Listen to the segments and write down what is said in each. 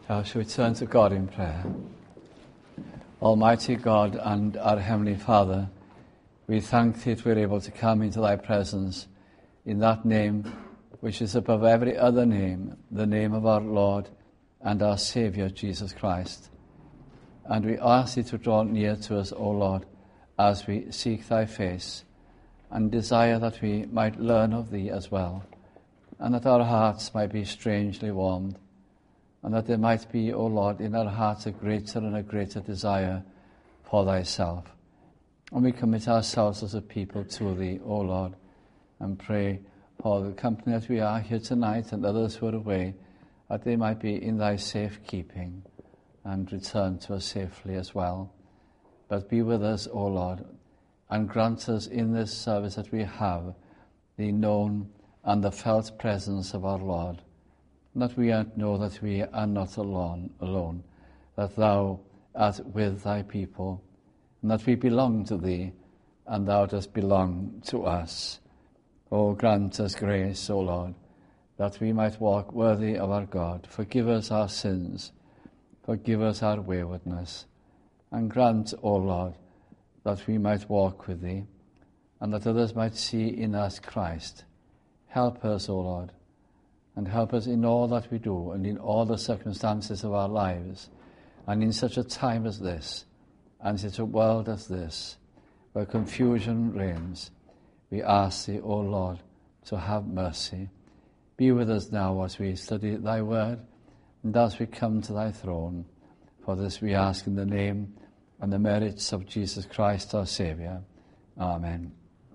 Shall we turn to God in prayer? Almighty God and our Heavenly Father, we thank Thee that we're able to come into Thy presence in that name which is above every other name, the name of our Lord and our Saviour, Jesus Christ. And we ask Thee to draw near to us, O Lord, as we seek Thy face and desire that we might learn of Thee as well, and that our hearts might be strangely warmed, and that there might be, O Lord, in our hearts a greater and a greater desire for Thyself. And we commit ourselves as a people to Thee, O Lord, and pray for the company that we are here tonight and others who are away, that they might be in Thy safe keeping and return to us safely as well. But be with us, O Lord, and grant us in this service that we have the known and the felt presence of our Lord, that we know that we are not alone, that Thou art with Thy people, and that we belong to Thee, and Thou dost belong to us. O grant us grace, O Lord, that we might walk worthy of our God. Forgive us our sins, forgive us our waywardness, and grant, O Lord, that we might walk with Thee, and that others might see in us Christ. Help us, O Lord, and help us in all that we do and in all the circumstances of our lives, and in such a time as this, and such a world as this, where confusion reigns. We ask Thee, O Lord, to have mercy. Be with us now as we study Thy word, and as we come to Thy throne. For this we ask in the name and the merits of Jesus Christ, our Saviour. Amen.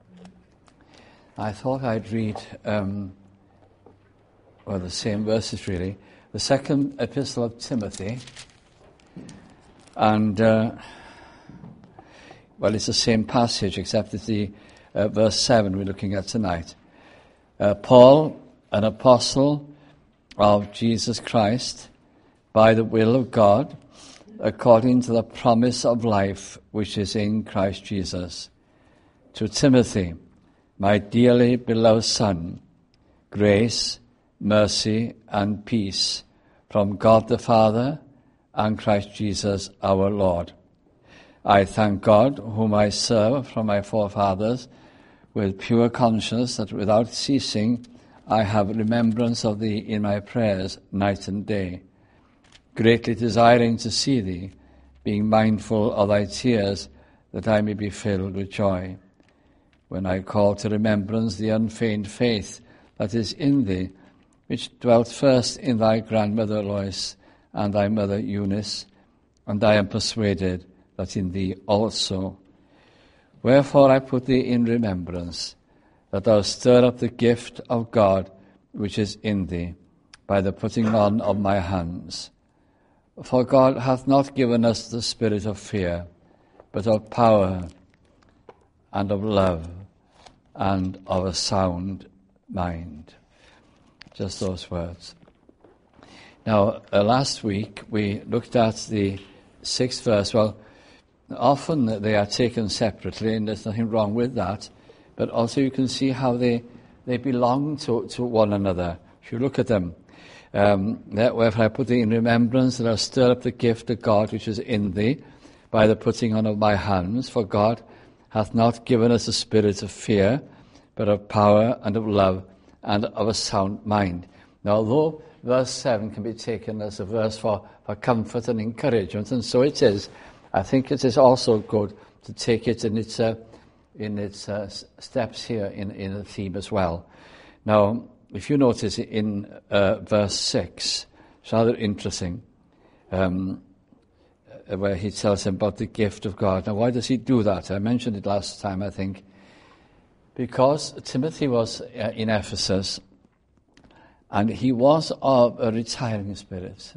I thought I'd read the same verses really, the second epistle of Timothy, and it's the same passage except it's the verse 7 we're looking at tonight. Paul, an apostle of Jesus Christ, by the will of God, according to the promise of life which is in Christ Jesus, to Timothy, my dearly beloved son, grace, mercy and peace from God the Father and Christ Jesus our Lord. I thank God, whom I serve from my forefathers, with pure conscience, that without ceasing I have remembrance of Thee in my prayers night and day, greatly desiring to see Thee, being mindful of Thy tears, that I may be filled with joy. When I call to remembrance the unfeigned faith that is in Thee, which dwelt first in Thy grandmother Lois and Thy mother Eunice, and I am persuaded that in Thee also. Wherefore I put Thee in remembrance, that Thou stir up the gift of God which is in Thee, by the putting on of my hands. For God hath not given us the spirit of fear, but of power and of love and of a sound mind. Just those words. Now, last week we looked at the 6th verse. Well, often they are taken separately, and there's nothing wrong with that. But also you can see how they belong to one another. If you look at them, wherefore I put Thee in remembrance, that I stir up the gift of God which is in Thee, by the putting on of my hands. For God hath not given us a spirit of fear, but of power and of love and of a sound mind. Now, although verse 7 can be taken as a verse for comfort and encouragement, and so it is, I think it is also good to take it in its steps here in the theme as well. Now, if you notice in verse 6, it's rather interesting, where he tells him about the gift of God. Now, why does he do that? I mentioned it last time, I think. Because Timothy was in Ephesus, and he was of a retiring spirit.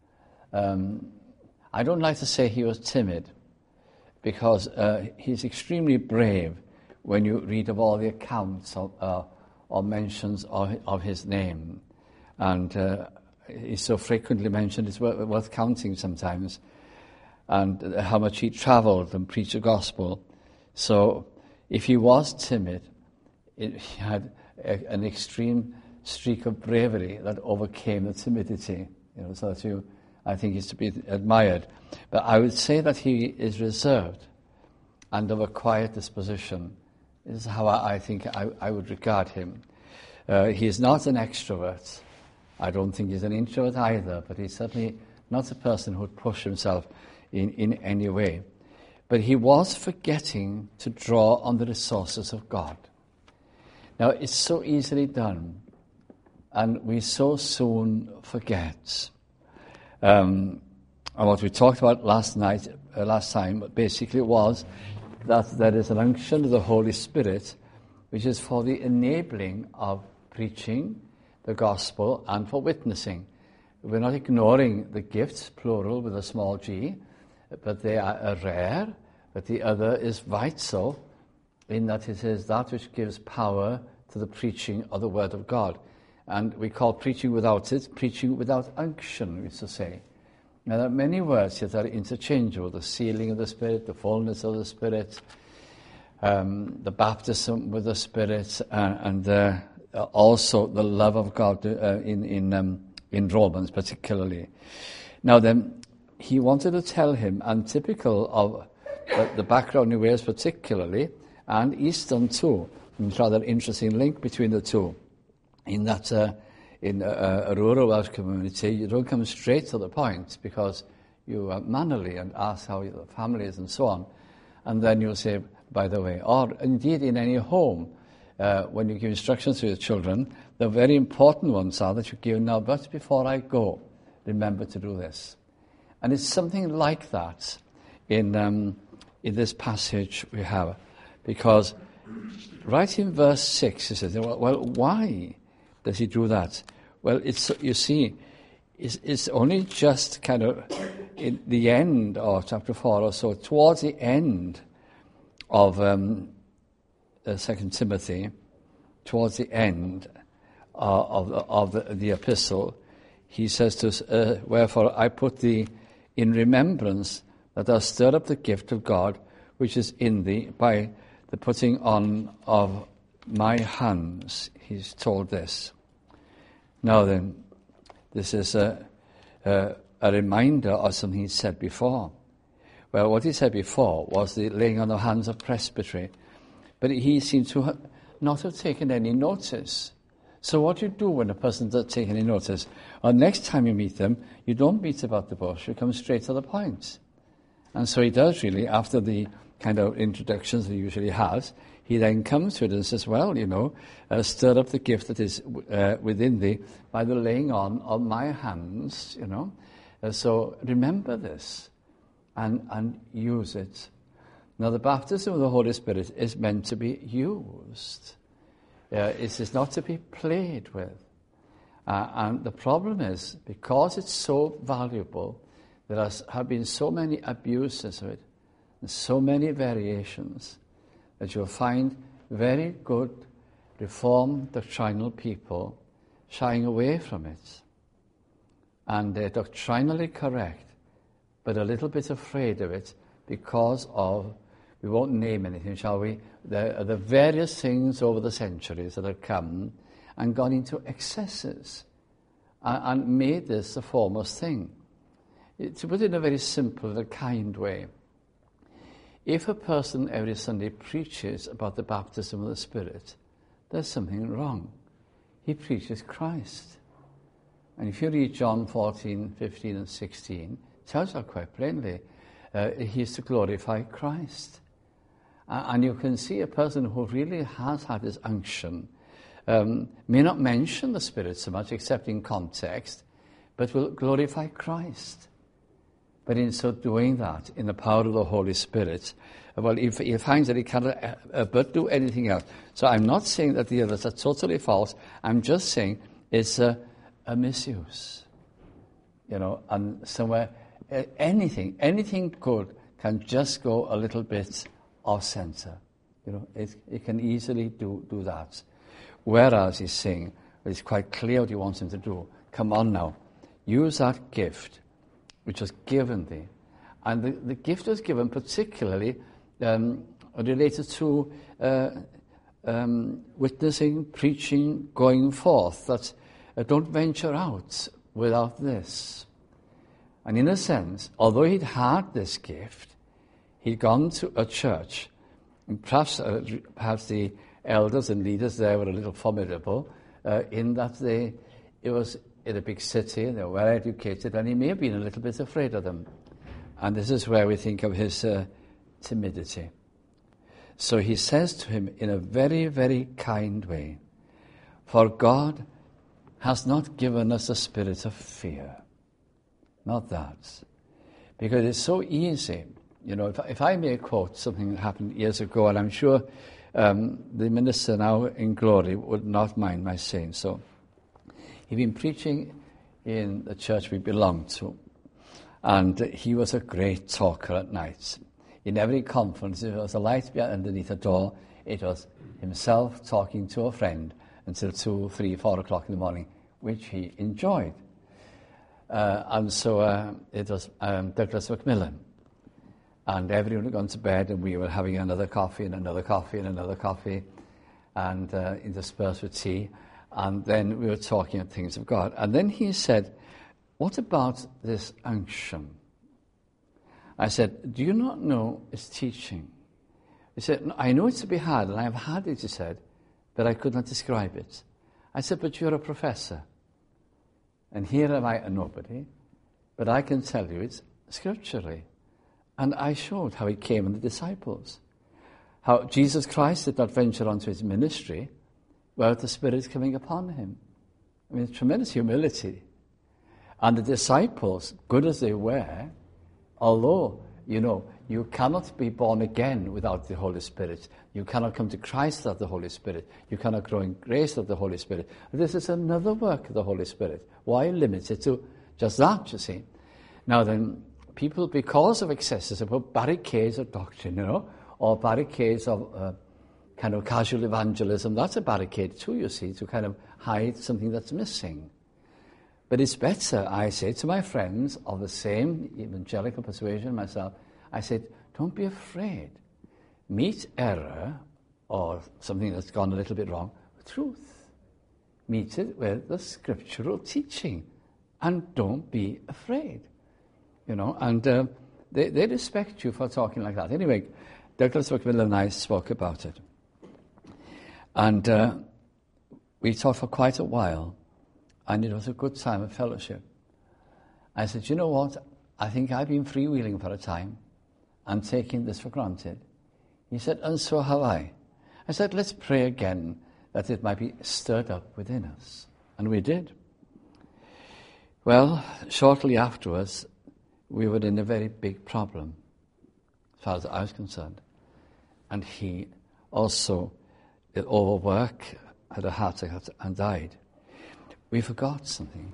I don't like to say he was timid, because he's extremely brave when you read of all the accounts or mentions of his name. And he's so frequently mentioned, it's worth counting sometimes, and how much he traveled and preached the gospel. So if he was timid, he had an extreme streak of bravery that overcame the timidity. So that I think he's to be admired. But I would say that he is reserved and of a quiet disposition. This is how I think I would regard him. He is not an extrovert. I don't think he's an introvert either, but he's certainly not a person who would push himself in any way. But he was forgetting to draw on the resources of God. Now, it's so easily done, and we so soon forget. And what we talked about last time, basically was that there is an unction of the Holy Spirit, which is for the enabling of preaching the gospel and for witnessing. We're not ignoring the gifts, plural with a small g, but they are rare, but the other is vital in that it is that which gives power to the preaching of the Word of God. And we call preaching without it, preaching without unction, we used to say. Now, there are many words here that are interchangeable: the sealing of the Spirit, the fullness of the Spirit, the baptism with the Spirit, and also the love of God in Romans particularly. Now then, he wanted to tell him, and typical of the background in Wales particularly, and Eastern too, it's rather interesting link between the two, in that in a rural Welsh community, you don't come straight to the point because you are mannerly and ask how your family is and so on. And then you'll say, by the way, or indeed in any home, when you give instructions to your children, the very important ones are that you give, now, but before I go, remember to do this. And it's something like that in this passage we have, because right in verse 6, he says, well, why does he do that? Well, you see, it's only just kind of in the end of chapter 4 or so, towards the end of 2 Timothy, towards the end of the epistle, he says to us, wherefore I put thee in remembrance that thou stir up the gift of God which is in thee by the putting on of my hands. He's told this. Now then, this is a reminder of something he said before. Well, what he said before was the laying on the hands of presbytery. But he seems to not have taken any notice. So what you do when a person doesn't take any notice, or next time you meet them, you don't beat about the bush, you come straight to the point. And so he does really, after the kind of introductions that he usually has, he then comes to it and says, well, stir up the gift that is within thee by the laying on of my hands, so remember this and use it. Now, the baptism of the Holy Spirit is meant to be used. It is not to be played with. And the problem is, because it's so valuable, there have been so many abuses of it, and so many variations, that you'll find very good Reformed doctrinal people shying away from it. And they're doctrinally correct, but a little bit afraid of it because of, we won't name anything, shall we? The various things over the centuries that have come and gone into excesses and made this the foremost thing. To put it in a very simple and kind way, if a person every Sunday preaches about the baptism of the Spirit, there's something wrong. He preaches Christ. And if you read John 14, 15 and 16, it tells us quite plainly, he is to glorify Christ. And you can see a person who really has had his unction may not mention the Spirit so much, except in context, but will glorify Christ. But in so doing that, in the power of the Holy Spirit, well, if he finds that he cannot but do anything else. So I'm not saying that the others are totally false. I'm just saying it's a misuse. And somewhere, anything good can just go a little bit off center. It can easily do that. Whereas he's saying, well, it's quite clear what he wants him to do. Come on now, use that gift which was given thee. And the gift was given particularly related to witnessing, preaching, going forth, that don't venture out without this. And in a sense, although he'd had this gift, he'd gone to a church, and perhaps the elders and leaders there were a little formidable, in that it was in a big city, and they were well educated, and he may have been a little bit afraid of them. And this is where we think of his timidity. So he says to him in a very, very kind way, "For God has not given us a spirit of fear." Not that. Because it's so easy. You know, if I may quote something that happened years ago, and I'm sure the minister now in glory would not mind my saying so. He'd been preaching in the church we belonged to, and he was a great talker at night. In every conference, if there was a light underneath a door, it was himself talking to a friend until 2, 3, 4 o'clock in the morning, which he enjoyed. And so it was Douglas Macmillan. And everyone had gone to bed, and we were having another coffee and another coffee and another coffee, and interspersed with tea. And then we were talking of things of God. And then he said, "What about this unction?" I said, "Do you not know it's teaching?" He said, "I know it's to be had, and I have had it," he said, "but I could not describe it." I said, "But you're a professor. And here am I, a nobody, but I can tell you it's scripturally." And I showed how it came in the disciples. How Jesus Christ did not venture onto his ministry without the Spirit coming upon him. I mean, tremendous humility. And the disciples, good as they were, although, you know, you cannot be born again without the Holy Spirit. You cannot come to Christ without the Holy Spirit. You cannot grow in grace without the Holy Spirit. This is another work of the Holy Spirit. Why limit it to just that, you see? Now then, people, because of excesses, have put barricades of doctrine, you know, or barricades of kind of casual evangelism. That's a barricade too, you see, to kind of hide something that's missing. But it's better, I say to my friends of the same evangelical persuasion myself, I said, don't be afraid. Meet error or something that's gone a little bit wrong with truth. Meet it with the scriptural teaching. And don't be afraid. You know, and they respect you for talking like that. Anyway, Douglas Macmillan and I spoke about it. And we talked for quite a while, and it was a good time of fellowship. I said, you know what? I think I've been freewheeling for a time and taking this for granted. He said, and so have I. I said, let's pray again that it might be stirred up within us. And we did. Well, shortly afterwards, we were in a very big problem, as far as I was concerned. And he also, overwork, had a heart attack and died. We forgot something.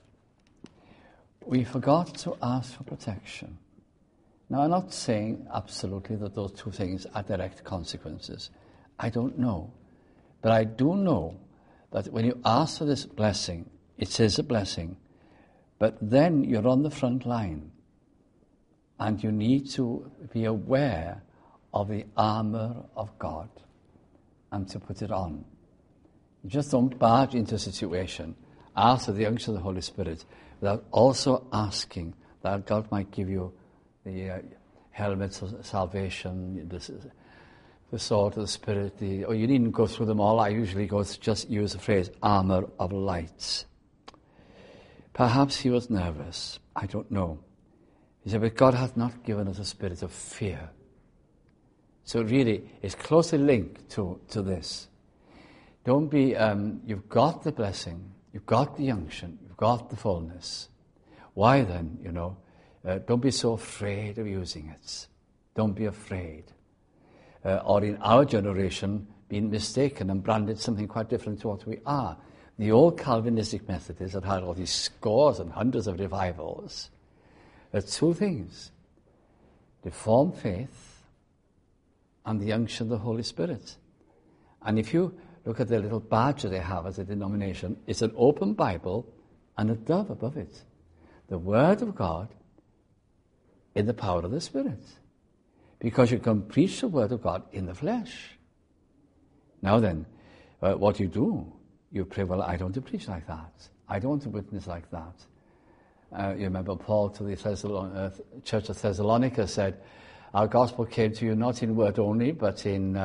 We forgot to ask for protection. Now, I'm not saying absolutely that those two things are direct consequences. I don't know. But I do know that when you ask for this blessing, it is a blessing. But then you're on the front line. And you need to be aware of the armor of God and to put it on. You just don't barge into a situation, ask for the unction of the Holy Spirit, without also asking that God might give you the helmet of salvation, the sword of the Spirit. You needn't go through them all. I usually just use the phrase armor of light. Perhaps he was nervous. I don't know. He said, but God hath not given us a spirit of fear. So really, it's closely linked to this. Don't be, you've got the blessing, you've got the unction, you've got the fullness. Why then, don't be so afraid of using it. Don't be afraid. Or in our generation, being mistaken and branded something quite different to what we are. The old Calvinistic Methodists that had all these scores and hundreds of revivals. Two things, the formed faith and the unction of the Holy Spirit. And if you look at the little badge that they have as a denomination, it's an open Bible and a dove above it. The Word of God in the power of the Spirit. Because you can preach the Word of God in the flesh. Now then, what you do, you pray, well, I don't want to preach like that. I don't want to witness like that. You remember Paul to the church of Thessalonica said, our gospel came to you not in word only, but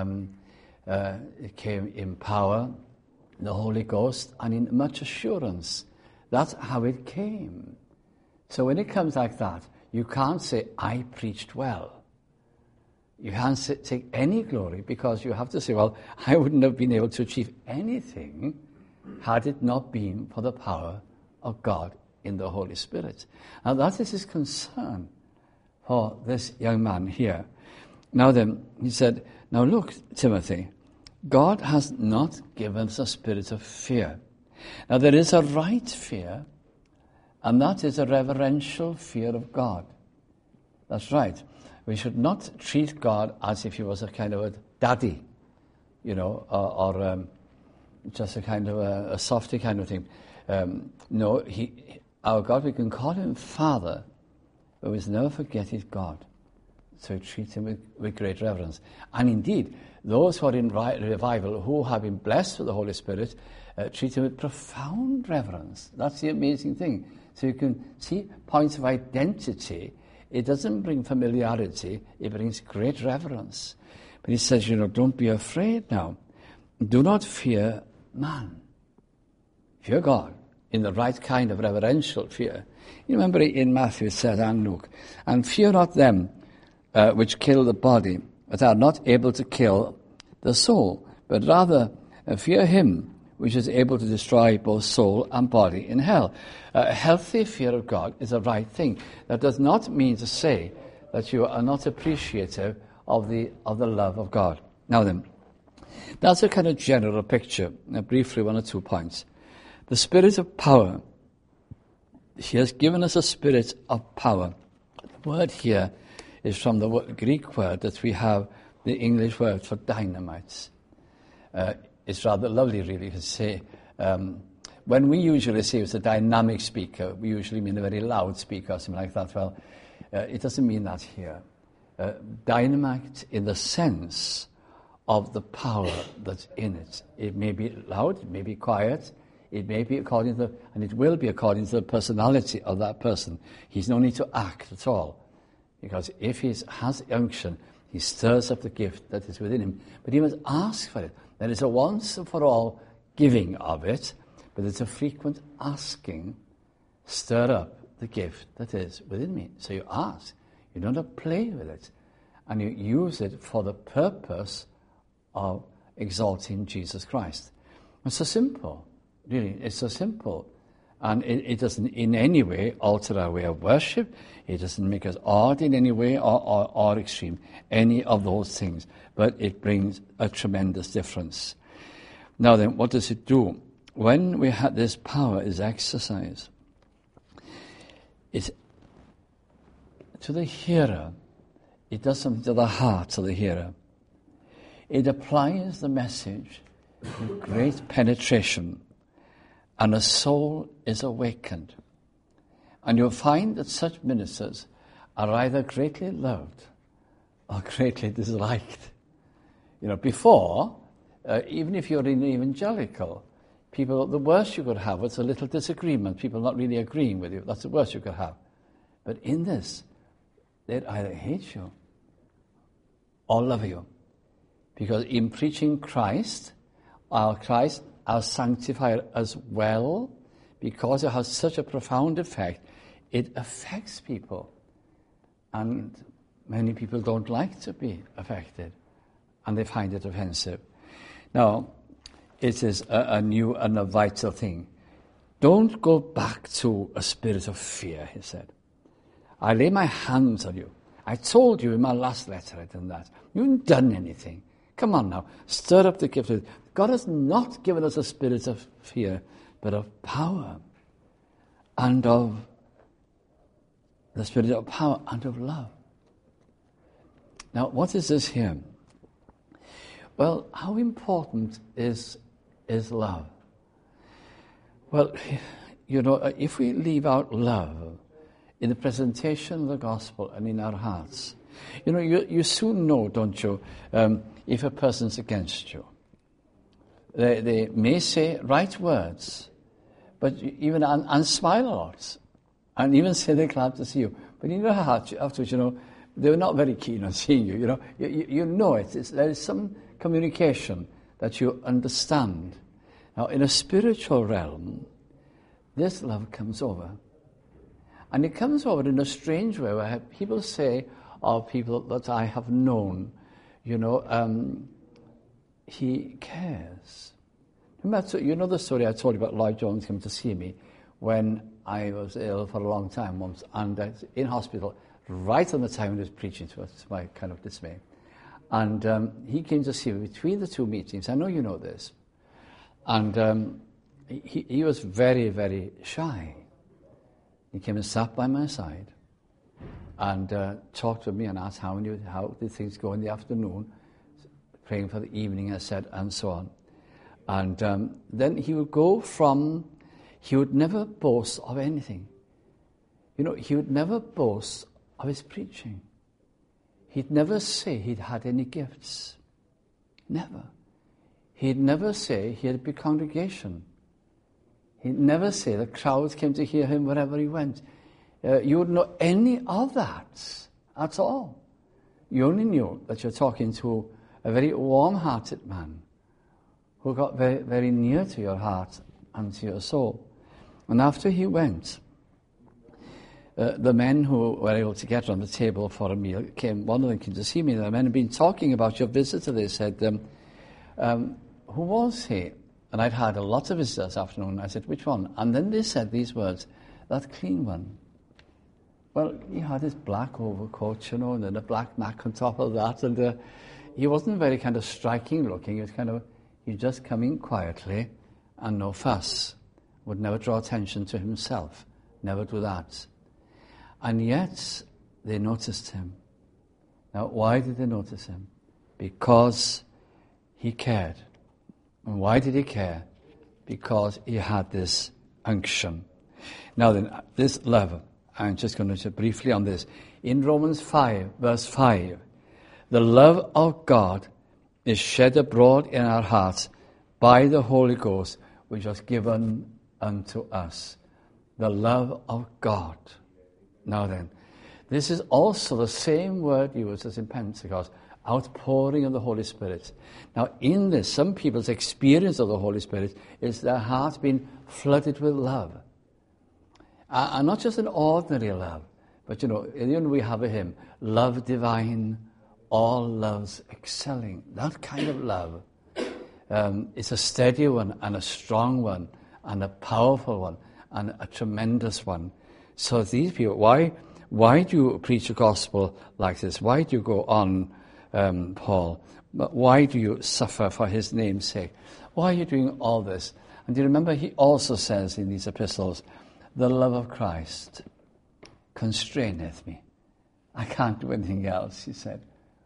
it came in power, the Holy Ghost, and in much assurance. That's how it came. So when it comes like that, you can't say, I preached well. You can't take any glory, because you have to say, well, I wouldn't have been able to achieve anything had it not been for the power of God in the Holy Spirit. Now that is his concern for this young man here. Now then, he said, now look, Timothy, God has not given us a spirit of fear. Now there is a right fear, and that is a reverential fear of God. That's right. We should not treat God as if he was a kind of a daddy, or just a kind of a softy kind of thing. No, our God, we can call him Father, but we must never forget he's God. So treat him with great reverence. And indeed, those who are in revival, who have been blessed with the Holy Spirit, treat him with profound reverence. That's the amazing thing. So you can see points of identity. It doesn't bring familiarity, it brings great reverence. But he says, don't be afraid now. Do not fear man. Fear God in the right kind of reverential fear. You remember in Matthew it says, and Luke, and fear not them which kill the body, but are not able to kill the soul, but rather fear him which is able to destroy both soul and body in hell. A healthy fear of God is a right thing. That does not mean to say that you are not appreciative of the love of God. Now then, that's a kind of general picture. Now, briefly, 1 or 2 points. The spirit of power. He has given us a spirit of power. The word here is from the Greek word that we have, the English word for dynamite. It's rather lovely, really, to say. When we usually say it's a dynamic speaker, we usually mean a very loud speaker or something like that. Well, it doesn't mean that here. Dynamite in the sense of the power that's in it. It may be loud, it may be quiet, it may be according to, and it will be according to the personality of that person. He's no need to act at all, because if he has unction, he stirs up the gift that is within him. But he must ask for it. There is a once and for all giving of it, but it's a frequent asking, stir up the gift that is within me. So you ask. You don't play with it. And you use it for the purpose of exalting Jesus Christ. It's so simple. Really, it's so simple. And it doesn't in any way alter our way of worship. It doesn't make us odd in any way or extreme. Any of those things. But it brings a tremendous difference. Now then, what does it do? When we have this power is exercised, it's to the hearer, it does something to the heart of the hearer. It applies the message with great penetration, and a soul is awakened. And you'll find that such ministers are either greatly loved or greatly disliked. Before, even if you're in evangelical, people, the worst you could have was a little disagreement, people not really agreeing with you. That's the worst you could have. But in this, they'd either hate you or love you. Because in preaching Christ, our sanctifier as well, because it has such a profound effect, it affects people. And many people don't like to be affected, and they find it offensive. Now, it is a new and a vital thing. Don't go back to a spirit of fear, he said. I lay my hands on you. I told you in my last letter I'd done that. You haven't done anything. Come on now, stir up the gift. God has not given us a spirit of fear, but of power, and of the spirit of power and of love. Now, what is this here? Well, how important is love? Well, if we leave out love in the presentation of the gospel and in our hearts, you soon know, don't you, if a person's against you. They may say right words, but even and smile a lot, and even say they're glad to see you. But you know how afterwards, they were not very keen on seeing you. You know it. There is some communication that you understand. Now, in a spiritual realm, this love comes over. And it comes over in a strange way where people say of people that I have known, he cares. You know the story I told you about Lloyd Jones coming to see me when I was ill for a long time once, and in hospital, right on the time he was preaching to us, to my kind of dismay. And he came to see me between the two meetings. I know you know this. And he was very, very shy. He came and sat by my side and talked with me and asked how did things go in the afternoon, praying for the evening, I said, and so on. And then he would never boast of anything. He would never boast of his preaching. He'd never say he'd had any gifts. Never. He'd never say he had a big congregation. He'd never say the crowds came to hear him wherever he went. You wouldn't know any of that at all. You only knew that you're talking to a very warm-hearted man who got very, very near to your heart and to your soul. And after he went, the men who were able to get on the table for a meal one of them came to see me. The men had been talking about your visitor. They said, who was he? And I'd had a lot of visitors this afternoon. I said, which one? And then they said these words, that clean one. Well, he had his black overcoat, and then a black knack on top of that. And he wasn't very kind of striking looking. He was he'd just come in quietly and no fuss. Would never draw attention to himself. Never do that. And yet, they noticed him. Now, why did they notice him? Because he cared. And why did he care? Because he had this unction. Now then, this love, I'm just going to touch briefly on this. In Romans 5, verse 5, the love of God is shed abroad in our hearts by the Holy Ghost, which was given unto us. The love of God. Now then, this is also the same word used as in Pentecost, outpouring of the Holy Spirit. Now in this, some people's experience of the Holy Spirit is their heart being flooded with love. And not just an ordinary love, but we have a hymn, love divine, all loves excelling. That kind of love is a steady one and a strong one and a powerful one and a tremendous one. So these people, why do you preach a gospel like this? Why do you go on, Paul? Why do you suffer for his name's sake? Why are you doing all this? And do you remember he also says in these epistles, the love of Christ constraineth me. I can't do anything else, he said.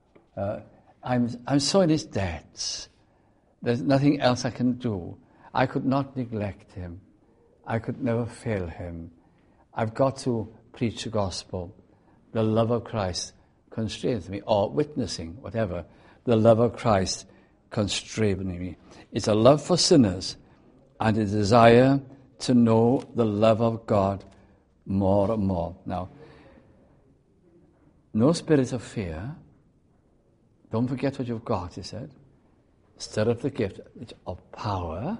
I'm so in his debts. There's nothing else I can do. I could not neglect him. I could never fail him. I've got to preach the gospel. The love of Christ constrains me, or witnessing, whatever. The love of Christ constraining me. It's a love for sinners and a desire to know the love of God more and more. Now, no spirit of fear. Don't forget what you've got, he said. Stir up the gift of power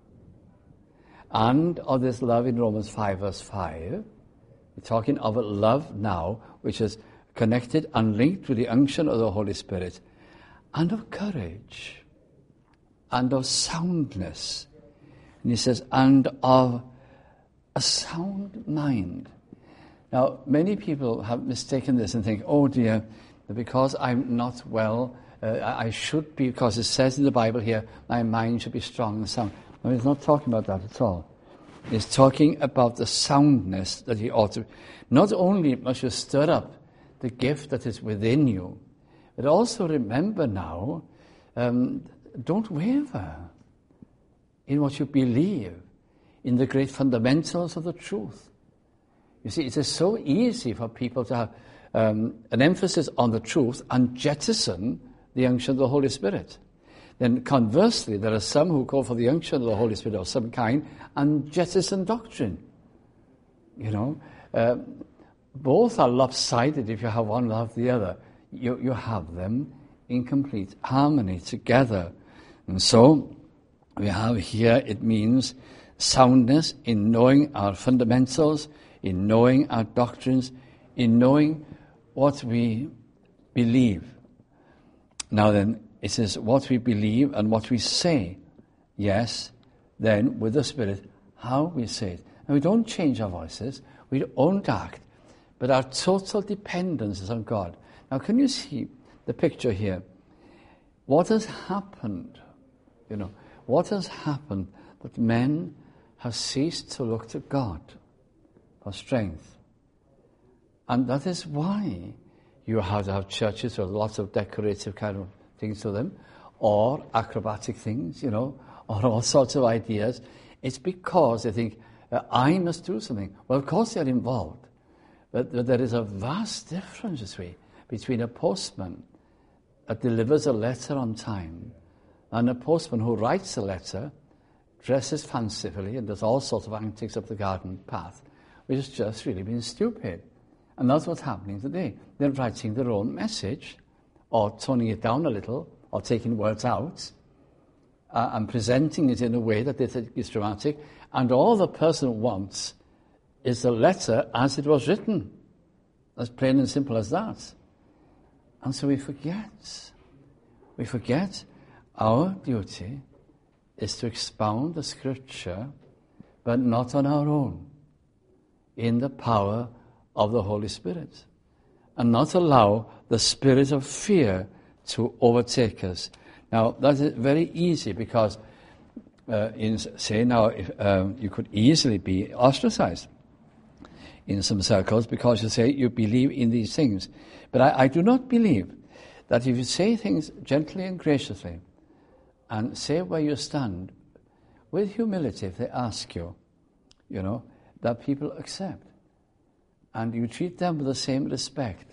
and of this love in Romans 5, verse 5. We're talking of a love now which is connected and linked with the unction of the Holy Spirit, and of courage, and of soundness. And he says, and of a sound mind. Now, many people have mistaken this and think, oh dear, because I'm not well, I should be, because it says in the Bible here, my mind should be strong and sound. No, he's not talking about that at all. He's talking about the soundness that he ought to. Not only must you stir up the gift that is within you, but also remember now, don't waver in what you believe, in the great fundamentals of the truth. You see, it is so easy for people to have an emphasis on the truth and jettison the unction of the Holy Spirit. Then conversely, there are some who call for the unction of the Holy Spirit of some kind and jettison doctrine. both are lopsided if you have one without the other. You have them in complete harmony together. And so we have here, it means soundness in knowing our fundamentals, in knowing our doctrines, in knowing what we believe. Now then, it says what we believe and what we say. Yes, then with the Spirit, how we say it. And we don't change our voices, we don't act, but our total dependence is on God. Now can you see the picture here? What has happened? What has happened that men have ceased to look to God for strength? And that is why you have to have churches with lots of decorative kind of things to them, or acrobatic things, or all sorts of ideas. It's because they think, I must do something. Well, of course they're involved, but there is a vast difference between a postman that delivers a letter on time and a postman who writes a letter, dresses fancifully and does all sorts of antics up the garden path, which has just really been stupid. And that's what's happening today. They're writing their own message, or toning it down a little, or taking words out, and presenting it in a way that they think is dramatic. And all the person wants is the letter as it was written. As plain and simple as that. And so we forget. We forget our duty is to expound the Scripture, but not on our own, in the power of the Holy Spirit, and not allow the spirit of fear to overtake us. Now, that is very easy because, you could easily be ostracized in some circles because you say you believe in these things. But I do not believe that if you say things gently and graciously and say where you stand with humility, if they ask you, that people accept. And you treat them with the same respect,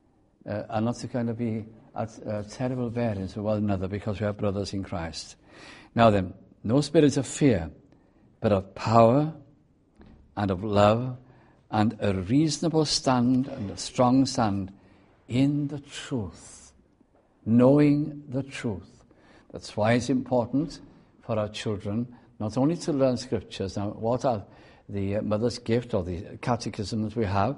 and not to kind of be at terrible variance with one another because we are brothers in Christ. Now then, no spirit of fear, but of power and of love and a reasonable stand and a strong stand in the truth, knowing the truth. That's why it's important for our children not only to learn Scriptures. Now, what are the Mother's Gift or the catechism that we have,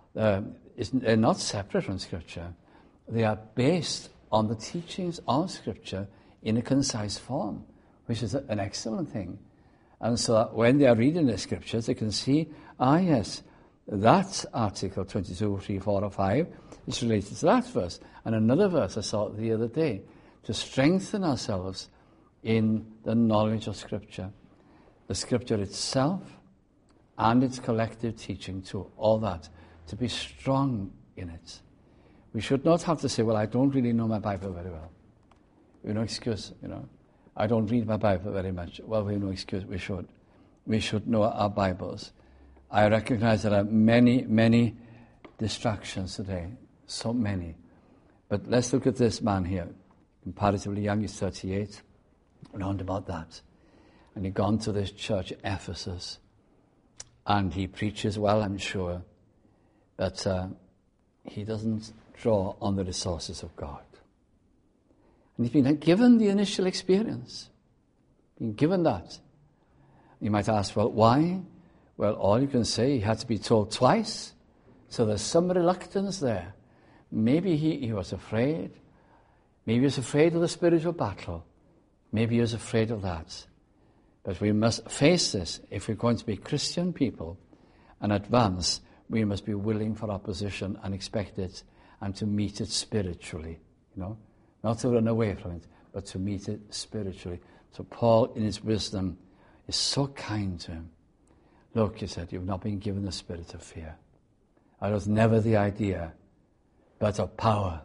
they're not separate from Scripture. They are based on the teachings of Scripture in a concise form, which is an excellent thing. And so that when they are reading the Scriptures, they can see, yes, that article 22, 3, 4, or 5 is related to that verse. And another verse I saw the other day, to strengthen ourselves in the knowledge of Scripture. The Scripture itself, and its collective teaching too, all that, to be strong in it. We should not have to say, well, I don't really know my Bible very well. We have no excuse, I don't read my Bible very much. Well, we have no excuse, we should. We should know our Bibles. I recognize there are many, many distractions today, so many. But let's look at this man here, comparatively young, he's 38, around about that. And he'd gone to this church, Ephesus, and he preaches well, I'm sure, but he doesn't draw on the resources of God. And he's been given the initial experience, been given that. You might ask, well, why? Well, all you can say, he had to be told twice, so there's some reluctance there. Maybe he was afraid. Maybe he was afraid of the spiritual battle. Maybe he was afraid of that. But we must face this. If we're going to be Christian people and advance, we must be willing for opposition and expect it and to meet it spiritually, Not to run away from it, but to meet it spiritually. So Paul, in his wisdom, is so kind to him. Look, he said, you've not been given the spirit of fear. That was never the idea, but of power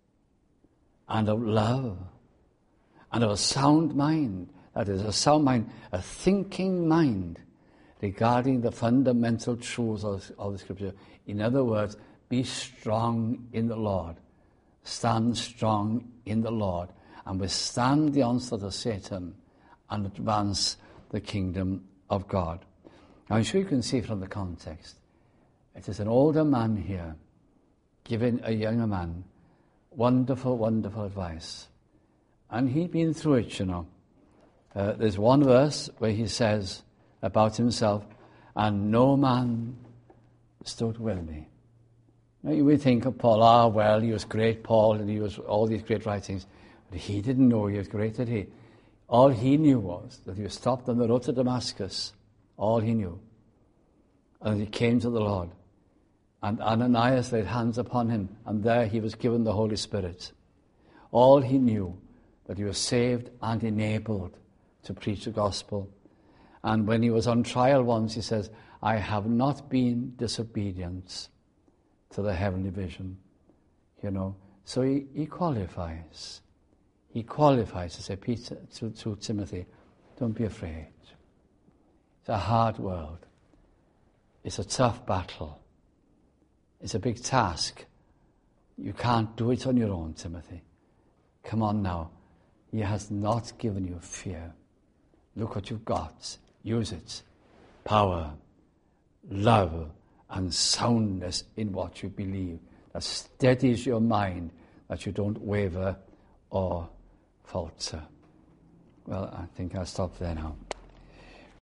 and of love and of a sound mind. That is, a sound mind, a thinking mind regarding the fundamental truths of the Scripture. In other words, be strong in the Lord. Stand strong in the Lord and withstand the onslaught of Satan and advance the kingdom of God. Now, I'm sure you can see from the context, It is an older man here giving a younger man wonderful, wonderful advice. And he'd been through it, you know. There's one verse where he says about himself, and no man stood with me. Now you would think of Paul, well, he was great, Paul, and he was all these great writings. But he didn't know he was great, did he? All he knew was that he was stopped on the road to Damascus. All he knew. And he came to the Lord. And Ananias laid hands upon him, and there he was given the Holy Spirit. All he knew, that he was saved and enabled to preach the gospel. And when he was on trial once, he says, I have not been disobedient to the heavenly vision. You know, so he qualifies. He qualifies to say to Timothy, don't be afraid. It's a hard world. It's a tough battle. It's a big task. You can't do it on your own, Timothy. Come on now. He has not given you fear. Look what you've got. Use it. Power, love, and soundness in what you believe. That steadies your mind, that you don't waver or falter. Well, I think I'll stop there now.